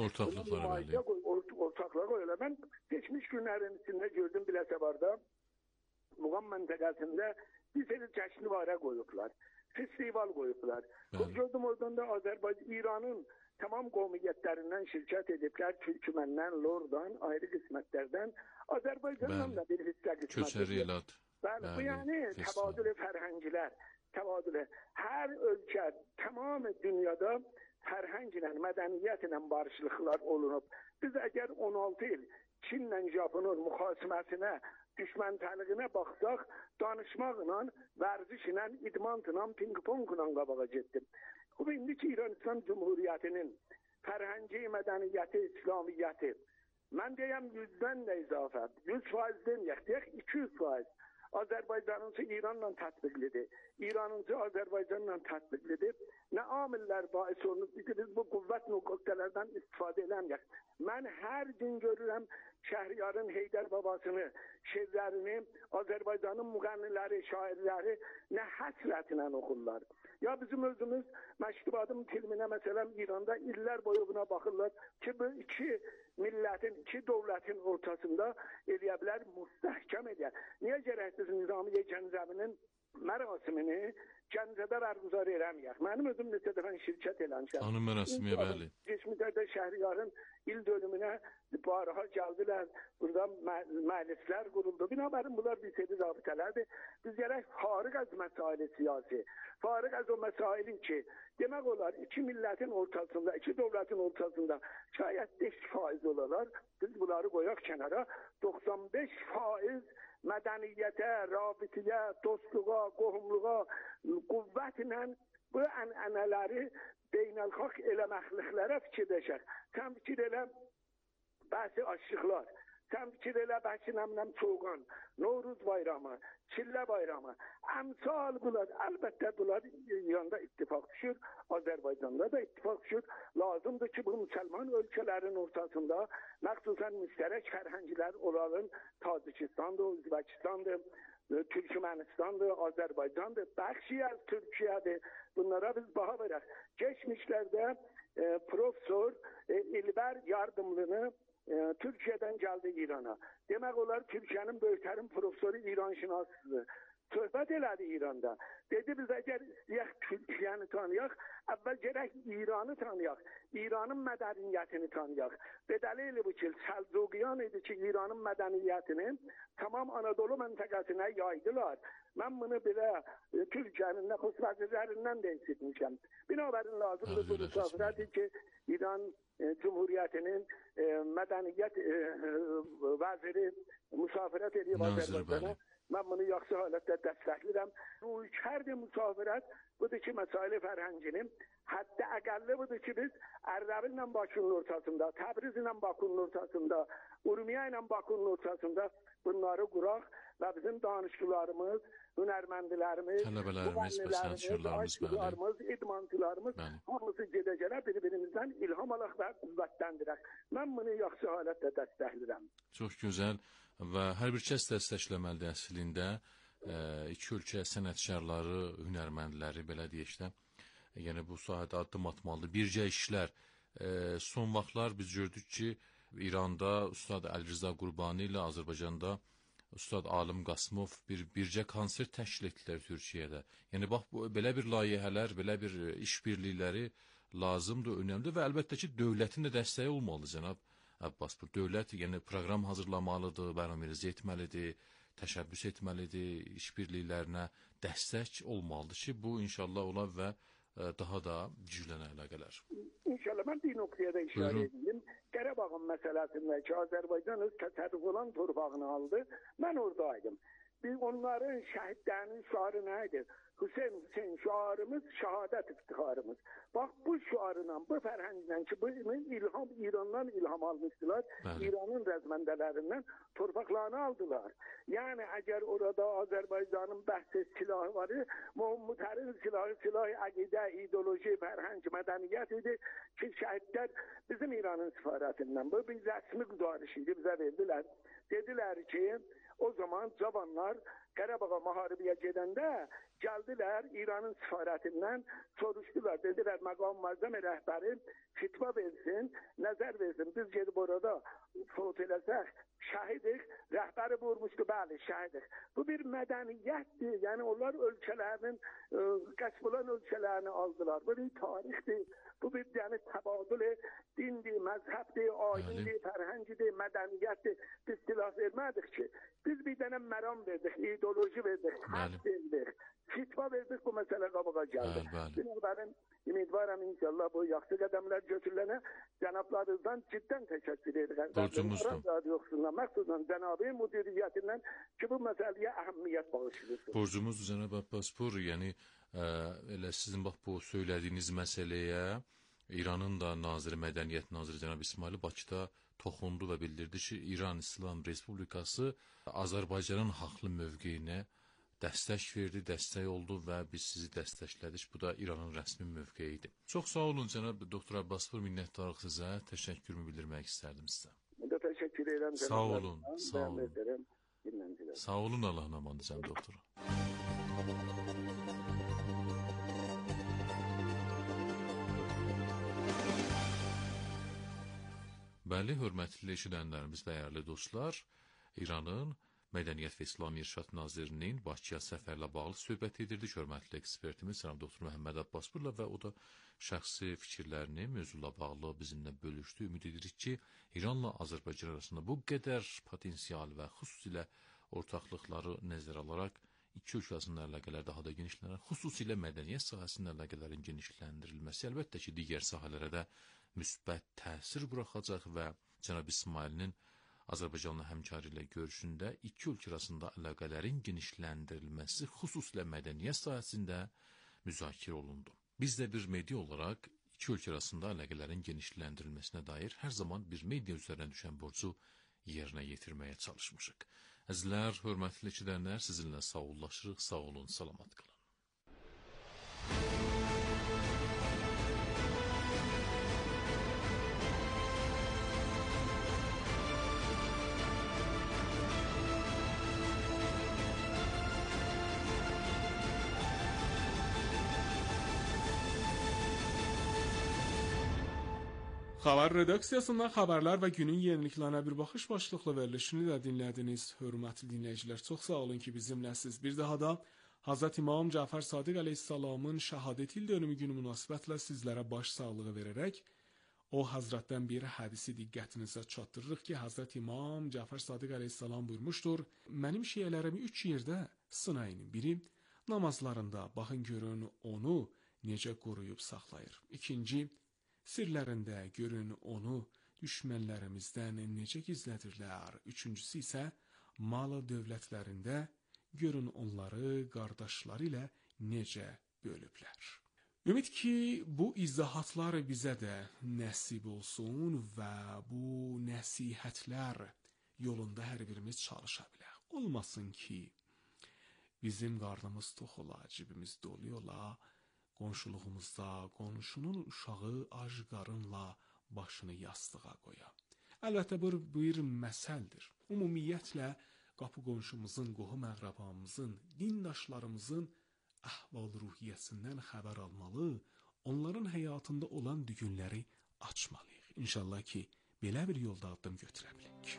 ortaklığa qoyuyorlar. Mən geçmiş günlərin içində gördüm Biləsəvarda, Muğam məntəqəsində bir sürü cəşnivara qoyublar, festival qoyublar. Gördüm oradan da Azərbaycan, İranın tamam qovmiyyətlərindən şirkət ediblər, Türkməndən, Lordan, ayrı qismətlərdən, Azərbaycandan da bir hissə qismət. Bəli, bu yəni təbadül-i fərhəngilər, təbadül. Hər ölkə, tamam dünyada fərhənglə, mədəniyyətlə barışlıqlar olunub. Biz əgər on altı il Çinlə Japonun müxasiməsinə, düşməntəliyinə baxsaq, danışmaqla, vərzişlə, idmantla, ping-pongla qabağa getdim. Bu indiki İran İslam Cumhuriyyətinin fərhəngi, mədəniyyəti, İslamiyyəti, mən deyəm yüzdən də izafə, yüz faiz deməyək, deyək iki yüz faiz. Azərbaycanınsı İranla tətbiqlidir. İranınsı Azərbaycanla tətbiqlidir. Nə amillər bahis olunub ki, biz bu qüvvət nöqtələrdən istifadə eləməyək. Mən hər gün görürəm Şəhriyarın Heydər babasını, şeirlərini, Azərbaycanın müğənniləri, şairləri nə həsrətlə oxurlar. Ya bizim özümüz Məştubadım filminə məsələn İranda illər boyu buna baxırlar ki, bu iki millətin, iki dövlətin ortasında eləyə bilər, müstəhkəm edir. Niyə gərəkdir Nizamiye Gəncəvinin mərasimini Gəncədə bərgüzar eləməyək? Mənim özüm neçə dəfə şirkət eləmişəm. Anım mərasimiyə bəli. Geçmişlərdə Şəhriyarın il dönümünə barha gəldilər. Burada məclislər quruldu. Binabərin bunlar bir seri rabitələrdir. Biz gərək fariq az məsaili siyasi, fariq az o məsailin ki, demək olar iki millətin ortasında, iki dövlətin ortasında şayət beş faiz olalar. Biz bunları qoyaq kənara. doxsan beş faiz mədəniyyətə, rabitiyə, dostluğa, qohumluğa, qüvvətlə bu ənənələri beynəlxalq eləməkliklərə fikirləşək. Sən fikir elə bəzi aşıqlar, sən fikir elə bəzi nəmnəm çoğan, Novruz bayramı, Çillə bayramı, əmsal bunlar, əlbəttə bunlar İranda ittifak düşür, Azərbaycanda da ittifak düşür. Lazımdır ki, bu müsəlman ölkələrin ortasında məxsusən müştərək fərhənglər olalım, Tacikistandır, Özbekistandır, Türkmenistan'dır, Azerbaycan'dır, bəxşi az Türkiye'dir. Bunlara biz baha verək. Geçmişlerde e, Profesör e, İlber Yardımlı'nı e, Türkiye'den geldi İran'a. Demek olar Türkiye'nin böyüklerin profesörü İran şinasıdır. Söhbət elədi İranda. Dedi biz əgər istəyək Türkiyəni tanıyaq, əvvəl gərək İranı tanıyaq, İranın mədəniyyətini tanıyaq. Bedəli bu ki, Səlcuqiyan idi ki, İranın mədəniyyətini tamam Anadolu məntəqəsinə yaydılar. Mən bunu belə e, Türkiyənin nəxus vəzirlərindən də eşitmişəm. Binabərin lazımdır bu müsafirəti ki, İran e, Cumhuriyyətinin e, mədəniyyət e, e, vəziri müsafirət edib Azərbaycana. Mən bunu yaxşı halətdə dəstəklirəm. Ruhkərdi müsafirət budur ki, məsaili fərhənginin hətta əqəlli budur ki, biz Ərdəbil ilə Bakının ortasında, Təbriz ilə Bakının ortasında, Urmiya ilə Bakının ortasında bunları quraq və bizim danışıqlarımız, hünərməndilərimiz, tələbələrimiz, bəsənçilərimiz, aşçılarımız, idmançılarımız hamısı gedə-gələ bir-birimizdən ilham alaq və qüvvətləndirək. Mən bunu yaxşı halətdə dəstəklirəm. Çox gözəl və hər bir kəs dəstəkləməlidir əslində. E, iki ölkə sənətkarları, hünərməndləri, belə deyək də, yəni bu sahədə addım atmalıdır. Birgə işlər. E, son vaxtlar biz gördük ki, İranda Ustad Əlirza Qurbani ilə Azərbaycanda Ustad Alim Qasımov bir bircə konsert təşkil etdilər Türkiyədə. Yəni bax bu belə bir layihələr, belə bir işbirlikləri lazımdır, önəmlidir və əlbəttə ki, dövlətin də dəstəyi olmalıdır cənab Abbas. Bu dövlət yəni proqram hazırlamalıdır, bərnamələrə etməlidir, təşəbbüs etməlidir, işbirliklərinə dəstək olmalıdır ki, bu inşallah olar və daha da güclənə əlaqələr. İnşallah mən bir nöqtəyə də işarə edeyim. Qarabağın məsələsində ki, Azərbaycan öz təsərrüf olan torpağını aldı. Mən oradaydım. Biz onların şəhidlərinin şüarı nə idi? Hüseyin Hüseyin şüarımız, şəhadət iftixarımız. Bax bu şüarla, bu fərhənglə ki, bu ilham İrandan ilham almışdılar. Bəli. İranın rəzməndələrindən torpaqlarını aldılar. Yəni əgər orada Azərbaycanın bəhs silahı var, Muhammadın silahı, silahı əqidə, ideoloji, fərhəng, mədəniyyət idi ki, şəhidlər bizim İranın səfarətindən bu bir rəsmi güzarış idi, bizə verdilər. Dedilər ki, o zaman cavanlar Qarabağa müharibəyə gedəndə gəldilər İranın səfarətindən soruşdular. Dedilər məqam müəzzəm rəhbəri fitva versin, nəzər versin. Biz gedib orada fot eləsək, şəhidik, rəhbəri vurmuşdu, bəli, şəhidik. Bu bir mədəniyyətdir. Yəni onlar ölkələrinin, qəsb olan ölkələrini aldılar. Bu bir tarixdir. Bu bir yəni təbadül dindir, məzhəbdir, ayindir, fərhəngidir, mədəniyyətdir. Biz silah vermədik ki. Biz bir dənə məram verdik, ideoloji verdik, həq verdik, fitva verdik, bu məsələ qabağa gəldi. Binabərin ümidvaram inşallah bu yaxşı qədəmlər götürülənə cənablarınızdan ciddən təşəkkür edirəm. Borcumuzdur. Yoxsullar, məxsusən cənabı müdiriyyətindən ki, bu məsələyə əhəmiyyət bağışlayırsınız. Borcumuzdur cənab Abbas Pur, yəni ə, elə sizin bax bu söylədiyiniz məsələyə İranın da naziri, mədəniyyət naziri cənab İsmail Bakıda toxundu və bildirdi ki, İran İslam Respublikası Azərbaycanın haqlı mövqeyinə dəstək verdi, dəstək oldu və biz sizi dəstəklədik. Bu da İranın rəsmi mövqeyidir. Çox sağ olun cənab doktor Abbasbur, minnətdarıq sizə. Təşəkkürümü bildirmək istərdim sizə. Ben de teşekkür ederim. Sağ olun, sağ olun. Ederim. Dinleyiciler. Sağ olun, Allah'ın amanı cənab doktor. Bəli, hörmətli eşidənlərimiz, dəyərli dostlar, İranın Mədəniyyət və İslam İrşad Nazirinin Bakıya səfərlə bağlı söhbət edirdik. Hörmətli ekspertimiz cənab doktor Məhəmməd Abbasburla və o da şəxsi fikirlərini mövzula bağlı bizimlə bölüşdü. Ümid edirik ki, İranla Azərbaycan arasında bu qədər potensial və xüsusilə ortaqlıqları nəzərə alaraq iki ölkə arasında əlaqələr daha da genişlənər. Xüsusilə mədəniyyət sahəsində əlaqələrin genişləndirilməsi əlbəttə ki, digər sahələrə də müsbət təsir buraxacaq və cənab İsmailin Azərbaycanla həmkarı ilə görüşündə iki ölkə arasında əlaqələrin genişləndirilməsi xüsusilə mədəniyyət sahəsində müzakirə olundu. Biz də bir media olaraq iki ölkə arasında əlaqələrin genişləndirilməsinə dair hər zaman bir media üzərinə düşən borcu yerinə yetirməyə çalışmışıq. Əzizlər, hörmətli eşidənlər, sizinlə sağollaşırıq, sağ olun, salamat qalın. Xəbər redaksiyasından xəbərlər və günün yeniliklərinə bir baxış başlıqlı verilişini də dinlədiniz. Hörmətli dinləyicilər, çox sağ olun ki, bizimləsiz. Bir daha da Hazreti İmam Cəfər Sadiq əleyhissalamın şəhadət il dönümü günü münasibətlə sizlərə baş sağlığı verərək o Həzrətdən bir hədisi diqqətinizə çatdırırıq ki, Hazreti İmam Cəfər Sadiq əleyhissalam buyurmuşdur: "Mənim şiələrimi üç yerdə sınayın. Biri namazlarında, baxın görün onu necə qoruyub saxlayır. İkinci, sirlərində görün onu düşmənlərimizdən necə gizlədirlər. Üçüncüsü isə mal dövlətlərində görün onları qardaşları ilə necə bölüblər." Ümid ki, bu izahatlar bizə də nəsib olsun və bu nəsihətlər yolunda hər birimiz çalışa bilək. Olmasın ki, bizim qarnımız tox ola, cibimiz dolu ola, qonşuluğumuzda qonşunun uşağı ac qarınla başını yastığa qoya. Əlbəttə, bu bir məsəldir. Ümumiyyətlə, qapı qonşumuzun, qohum əqrabamızın, dindaşlarımızın əhval-ruhiyyəsindən xəbər almalı, onların həyatında olan düğünləri açmalıyıq. İnşallah ki, belə bir yolda addım götürə bilərik.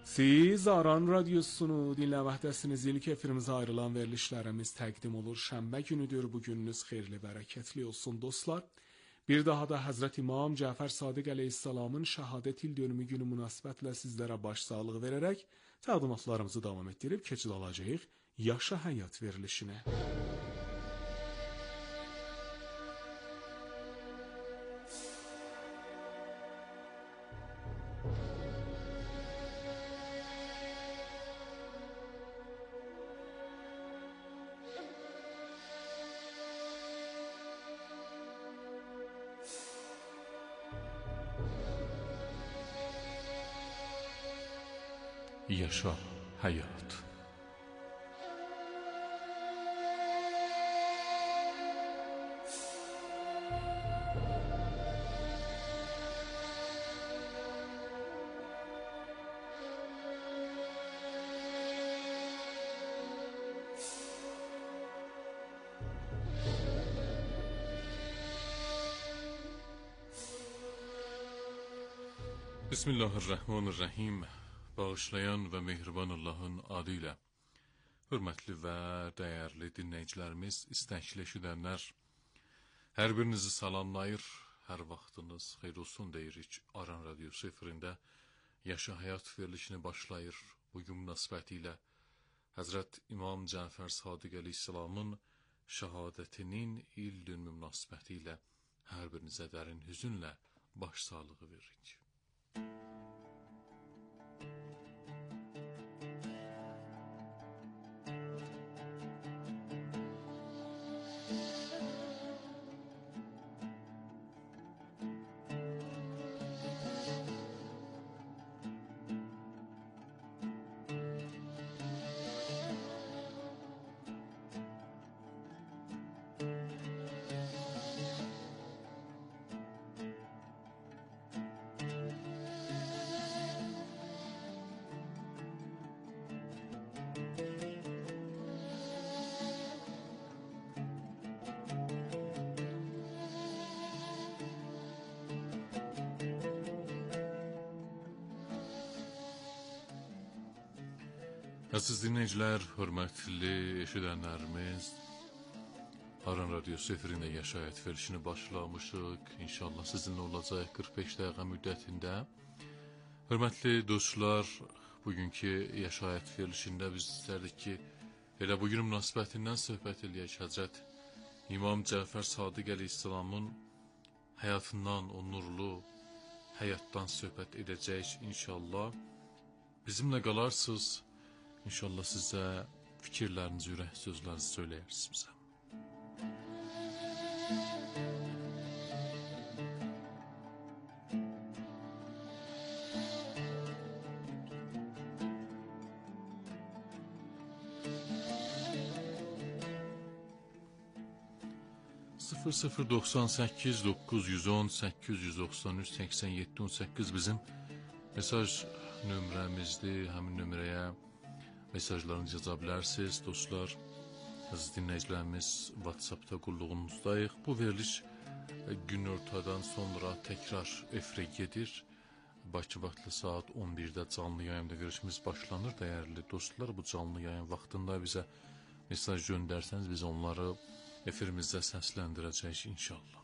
Siz Aran Radyosunu dinləməkdəsiniz. İlk efirimizə ayrılan verilişlərimiz təqdim olur. Şənbə günüdür. Bu gününüz xeyirli, bərəkətli olsun dostlar. Bir daha da Həzrət İmam Cəfər Sadiq əleyhissalamın şəhadət il dönümü günü münasibətlə sizlərə başsağlığı verərək təqdimatlarımızı davam etdirib keçid alacağıq Yaşa Həyat verilişinə. Yaşa Həyat. Bismillahirrahmanirrahim. Bağışlayan və mehriban Allahın adı ilə. Hörmətli və dəyərli dinləyicilərimiz, istəkli eşidənlər, hər birinizi salamlayır, hər vaxtınız xeyir olsun deyirik. Aran Radyosu efirində Yaşa Həyat verilişini başlayır. Bugün münasibəti ilə Həzrət İmam Cəfər Sadiq əleyhissalamın şəhadətinin il dönümü münasibəti ilə hər birinizə dərin hüzünlə başsağlığı veririk. Əziz dinləyicilər, hörmətli eşidənlərimiz, Aran Radyosu efirində Yaşa Həyat verilişini başlamışıq. İnşallah sizinlə olacaq qırx beş dəqiqə müddətində. Hörmətli dostlar, bugünkü Yaşa Həyat verilişində biz istərdik ki, elə bugün münasibətindən söhbət eləyək. Həzrət İmam Cəfər Sadiq əleyhissalamın həyatından, o nurlu həyatdan söhbət edəcəyik inşallah. Bizimlə qalarsınız. İnşallah sizə fikirlərinizi, ürək sözlərinizi söyləyərsiniz bizə. sıfır sıfır doxsan səkkiz doqquz yüz on səkkiz yüz doxsan üç səksən yeddi on səkkiz bizim mesaj nömrəmizdir. Həmin nömrəyə mesajlarınızı yaza bilərsiniz. Dostlar, əziz dinləyicilərimiz, WhatsApp'da qulluğunuzdayıq. Bu veriliş günortadan sonra təkrar efirə gedir. Bakı vaxtlı saat on birdə canlı yayımda görüşümüz başlanır. Dəyərli dostlar, bu canlı yayın vaxtında bizə mesaj göndərsəniz biz onları efirimizdə səsləndirəcəyik inşallah.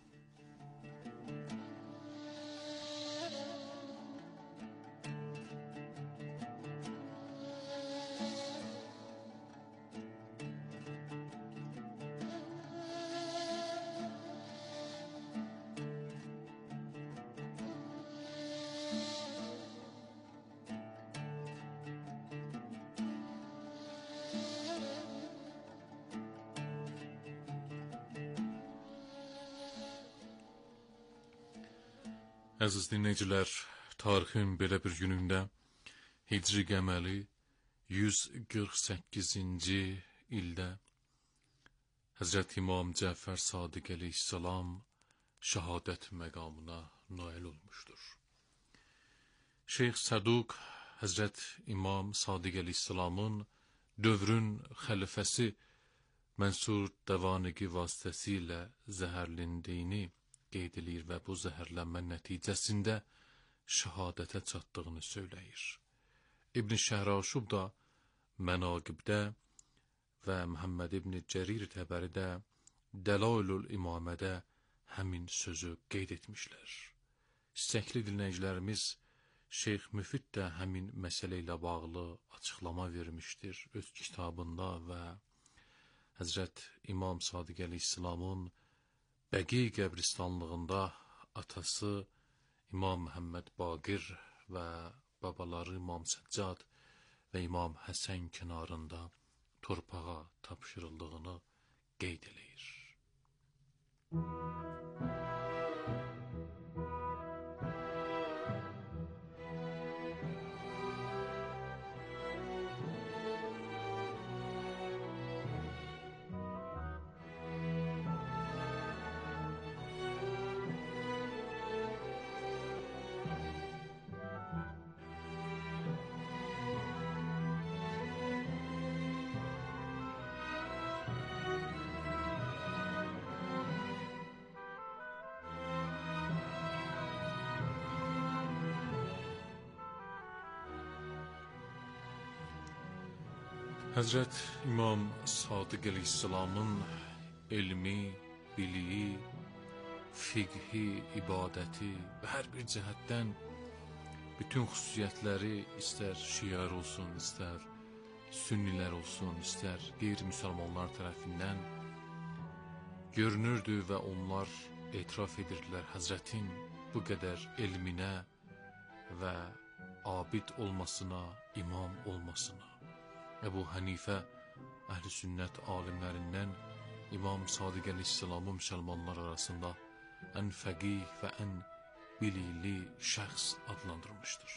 Əziz dinləyicilər, tarixin belə bir günündə Hicri qəməli yüz qırx səkkizinci ildə Həzrət İmam Cəfər Sadiq əleyhissalam şəhadət məqamına nail olmuşdur. Şeyx Səduq Həzrət İmam Sadiq əleyhissalamın dövrün xəlifəsi Mənsur Dəvanəqi vasitəsilə zəhərlindiyini qeyd edir və bu zəhərlənmə nəticəsində şəhadətə çatdığını söyləyir. İbn Şəhrəşub da Mənaqibdə və Məhəmməd İbn Cərir Təbəri də Dəlailül İmamədə həmin sözü qeyd etmişlər. İstəkli dinləyicilərimiz Şeyx Müfid də həmin məsələ ilə bağlı açıqlama vermişdir öz kitabında və Həzrət İmam Sadiq Əleyhisselamın Bəqi qəbristanlığında atası İmam Məhəmməd Baqir və babaları İmam Səccad və İmam Həsən kənarında torpağa tapşırıldığını qeyd eləyir. Həzrət İmam Sadiq Əleyhisselamın elmi, biliyi, fiqhi, ibadəti və hər bir cəhətdən bütün xüsusiyyətləri istər şiar olsun, istər sünnilər olsun, istər qeyri-müsəlmanlar tərəfindən görünürdü və onlar etiraf edirdilər Həzrətin bu qədər elminə və abid olmasına, imam olmasına. Əbu Hənifə əhl-i sünnət alimlərindən İmam Sadiq Əleyhisselamı müsəlmanlar arasında ən fəqih və ən bilikli şəxs adlandırmışdır.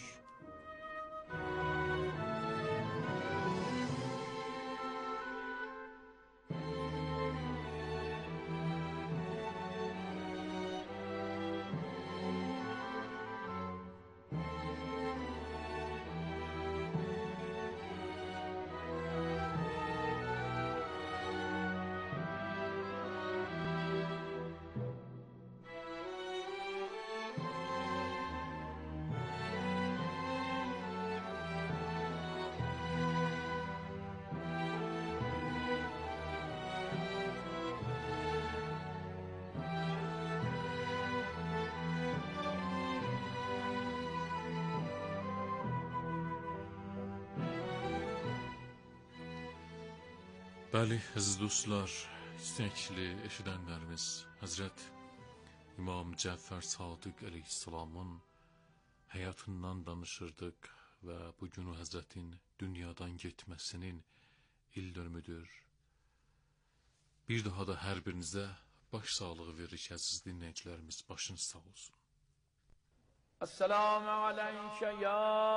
Bəli, əziz dostlar, istəkli eşidənlərimiz, Həzrət İmam Cəfər Sadiq Əleyhisselamın həyatından danışırdıq və bugün o Həzrətin dünyadan getməsinin il dönümüdür. Bir daha da hər birinizə baş sağlığı veririk, əziz dinləyicilərimiz, başınız sağ olsun. Esselamu aleykə ya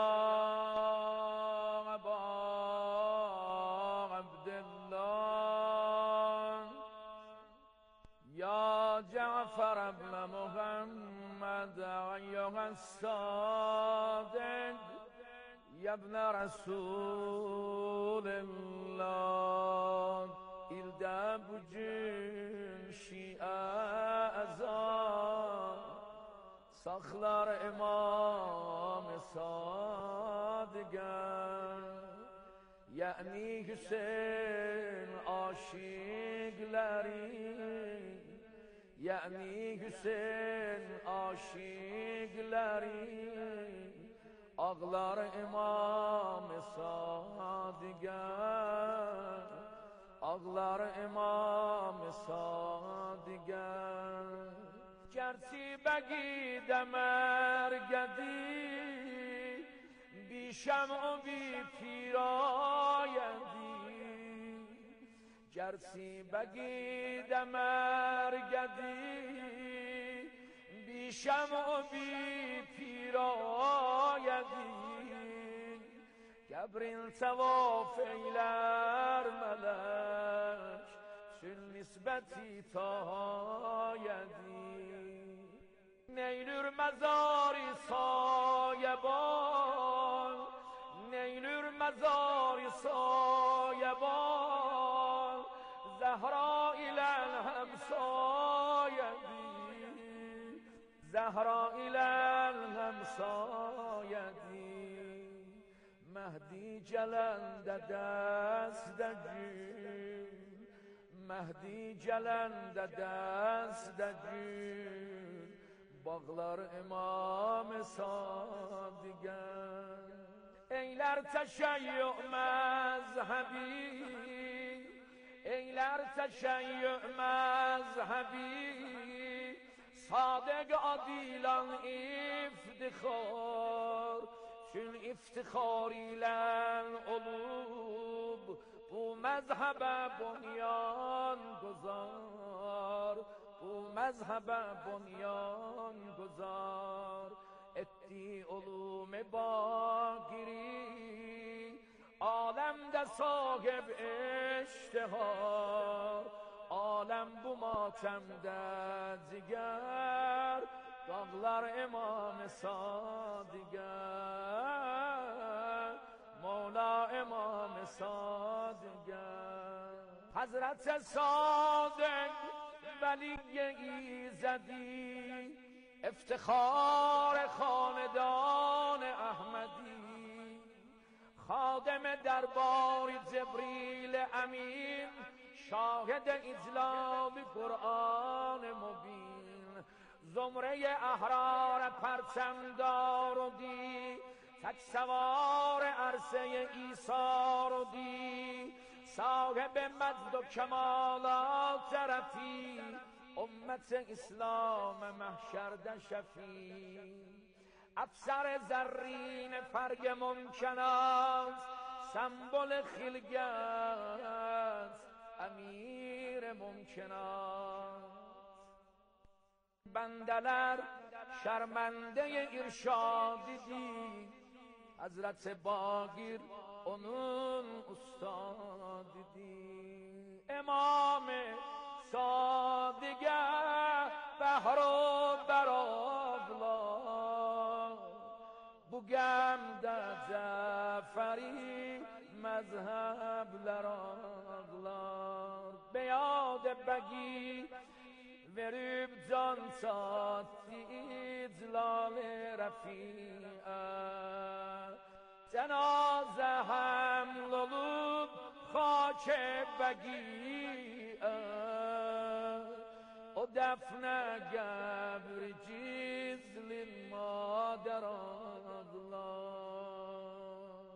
Əba Abdillah Ya Cafer ibn Muhammed Eyyuhəs Sadiq Ya ibn Resulillah İldə bugün şiə əzan Saxlar İmam Sadıqən Yəni Hüseyin aşiqləri Yəni Hüseyin aşiqləri Ağlar İmam Sadıqən Ağlar İmam Sadıqən Gerçi bəqi dəmərgədi Bişəm o bir pirayədi Gerçi bəqi dəmərgədi Bişəm o bir pirayədi Qəbrin təvaf eylər mələk Sül nisbəti tayədi Neylür mezari sayeban Neylür mezari sayeban Zehra ilen hem sayedi Zehra ilen hem sayedi Mehdi gelende destecil, Mehdi gelende destecil, bağlar İmam Sadigen. Eyler teşeyyü mezhebi, eyler teşeyyü mezhebi, Sadık adilan iftihar, Çün iftihar ile olub, Bu mezhebe bunyan guzar, Bu mezhebe bunyan guzar, Etti ulum-i bagiri, Alemde sahib iştihar, Alem bu matemde ciger, Dağlar İmam Sadigen, Mevla İmam Sadigen. Hazret Sadık Veli İzedi, افتخار خاندان احمدی، خادم دربار جبریل امین، شاهد اجلاب قرآن مبین، زمره احرار پرچمدار و دی، تک سوار عرصه ایثار و دی، صاحب مجد و کمالات رفیع، امت اسلام محشرده شفیع، افسر زرین فرگ ممکنات، سمبل خلقت امیر ممکنات. بندلر şermende irşad idi, Hazret Bagir onun ustad idi. İmam Sadige behro beraglar, Bu gemde Caferi mezhebler ağlar. Beyad begi verib can sattı iclal-i refi'e, Cenaze haml olup خاک بگیه، O defne gebr cizlin mader ağlar.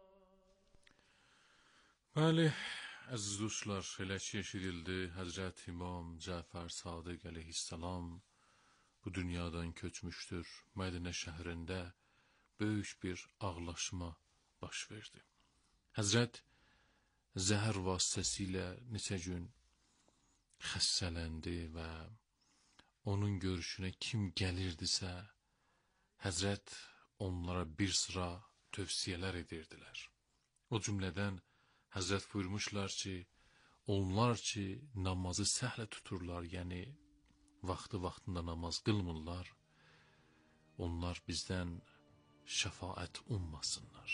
Bəli, əziz dostlar, elə ki eşidildi Həzrət İmam Cəfər Sadiq əleyhissalam bu dünyadan köçmüşdür. Mədinə şəhərində böyük bir ağlaşma baş verdi. Həzrət zəhər vasitəsilə neçə gün xəstələndi və onun görüşünə kim gəlirdisə, Həzrət onlara bir sıra tövsiyələr edirdilər. O cümlədən Həzrət buyurmuşlar ki, onlar ki namazı səhlə tuturlar, yəni vaxtı-vaxtında namaz qılmırlar, onlar bizdən şəfaət ummasınlar.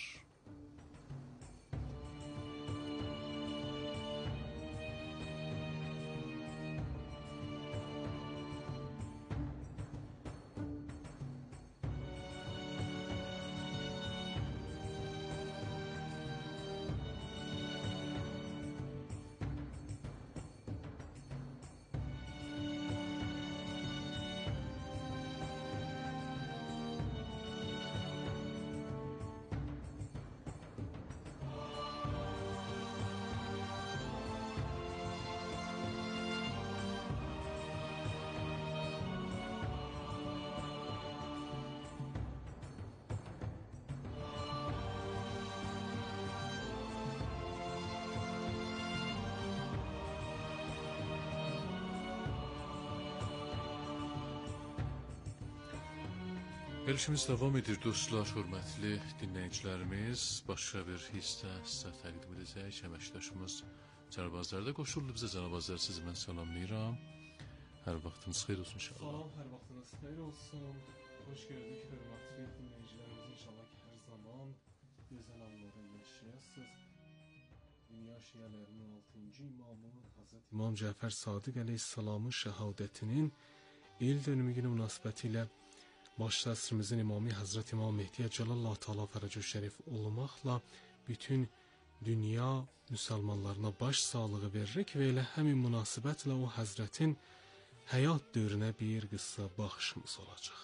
Verilişimiz davam edir dostlar, hörmətli dinləyicilərimiz. Başqa bir hissdə sizə təqdim edəcək. Əməkdaşımız Cənab Azərdə qoşuldu bizə. Cənab Azər, sizi mən salamlayıram. Hər vaxtınız xeyir olsun inşallah. Salam, hər vaxtınız xeyir olsun. Xoş gördük hörmətli dinləyicilərimiz. İnşallah ki, hər zaman gözəl anları yaşayasınız. Dünya şiələrinin altıncı imamı Hazreti İmam Cəfər Sadiq əleyhissalamın şəhadətinin il dönümü günü münasibətilə baş əsrimizin imamı Həzrət İmam Mehdi Cəlallah Təala Fərəcü Şərif olmaqla bütün dünya müsəlmanlarına baş sağlığı veririk və elə həmin münasibətlə o Həzrətin həyat dövrünə bir qısa baxışımız olacaq.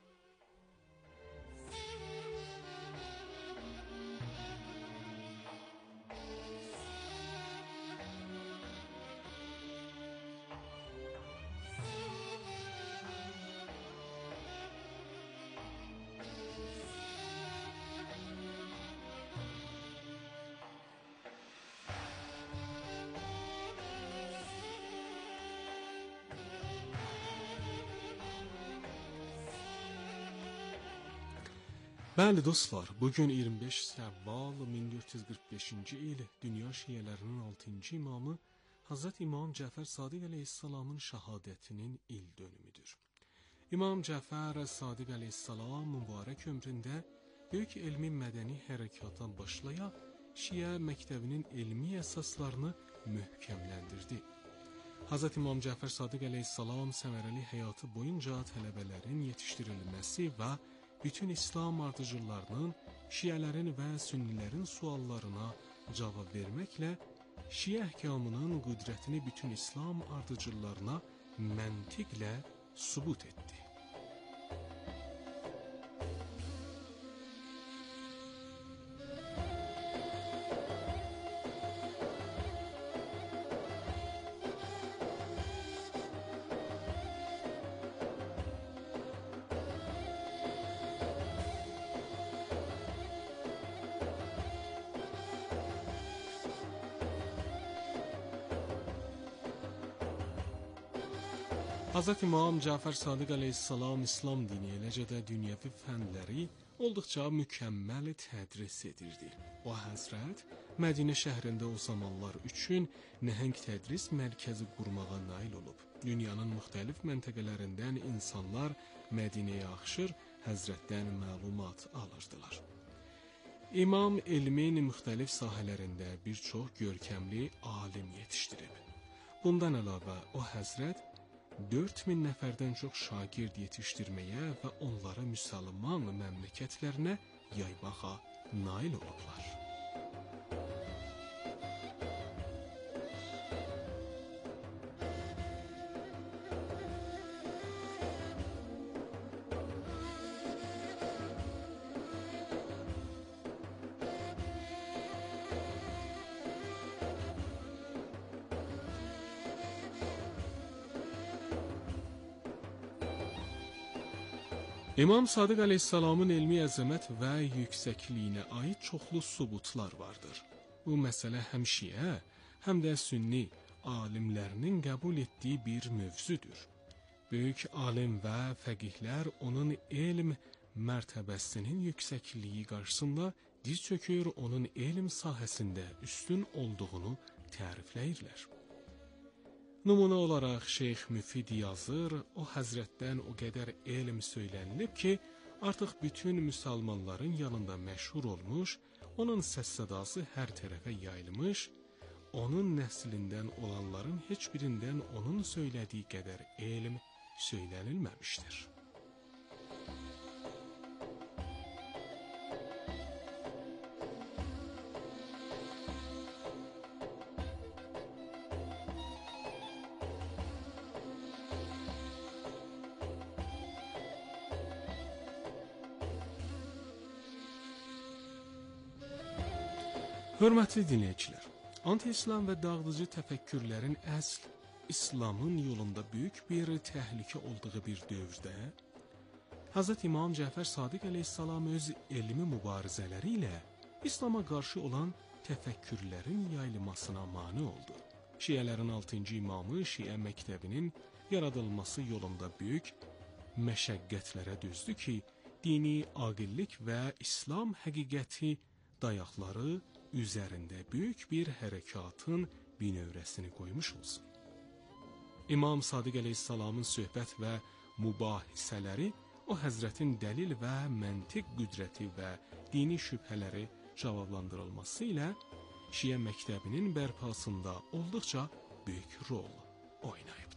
Bəli dostlar, bugün iyirmi beş Səvval min dörd yüz qırx beşinci il dünya şiələrinin altıncı imamı Hazret İmam Cəfər Sadiq əleyhissalamın şəhadətinin il dönümüdür. İmam Cəfər Sadiq əleyhissalam mübarək ömründə böyük elmi mədəni hərəkata başlaya şiə məktəbinin elmi əsaslarını möhkəmləndirdi. Hazret İmam Cəfər Sadiq əleyhissalam səmərəli həyatı boyunca tələbələrin yetişdirilməsi və bütün İslam ardıcıllarının, şiələrin və sünnilərin suallarına cavab verməklə şiə əhkamının qüdrətini bütün İslam ardıcıllarına məntiqlə sübut etdi. Hazret İmam Cəfər Sadiq əleyhissalam İslam dini, eləcə də dünyəvi fənləri olduqca mükəmməl tədris edirdi. O həzrət Mədinə şəhrində o zamanlar üçün nəhəng tədris mərkəzi qurmağa nail olub. Dünyanın müxtəlif məntəqələrindən insanlar Mədinəyə axışır, həzrətdən məlumat alırdılar. İmam elmin müxtəlif sahələrində bir çox görkəmli alim yetişdirib. Bundan əlavə o həzrət dörd min nəfərdən çox şagird yetişdirməyə və onları müsəlman məmləkətlərinə yaymağa nail olublar. İmam Sadiq əleyhissalamın elmi əzəmət və yüksəkliyinə aid çoxlu sübutlar vardır. Bu məsələ həm şiə, həm də sünni alimlərinin qəbul etdiyi bir mövzudur. Böyük alim və fəqihlər onun elm mərtəbəsinin yüksəkliyi qarşısında diz çökür, onun elm sahəsində üstün olduğunu tərifləyirlər. Numune olaraq Şeyx Müfid yazır, o həzrətdən o qədər elm söylənilib ki, artıq bütün müsəlmanların yanında məşhur olmuş, onun səs-sədası hər tərəfə yayılmış, onun nəslindən olanların heç birindən onun söylədiyi qədər elm söylənilməmişdir. Hörmətli dinləyicilər, anti-İslam və dağıdıcı təfəkkürlərin əsl İslamın yolunda böyük bir təhlükə olduğu bir dövrdə Hazret İmam Cəfər Sadiq əleyhissalam öz elmi mübarizələri ilə İslama qarşı olan təfəkkürlərin yayılmasına mane oldu. Şiələrin altıncı imamı Şiə məktəbinin yaradılması yolunda böyük məşəqqətlərə dözdü ki, dini aqillik və İslam həqiqəti dayaqları üzərində böyük bir hərəkatın binövrəsini qoymuş olsun. İmam Sadiq əleyhissalamın söhbət və mübahisələri o həzrətin dəlil və məntiq qüdrəti və dini şübhələri cavablandırılması ilə Şiə məktəbinin bərpasında olduqca böyük rol oynayıb.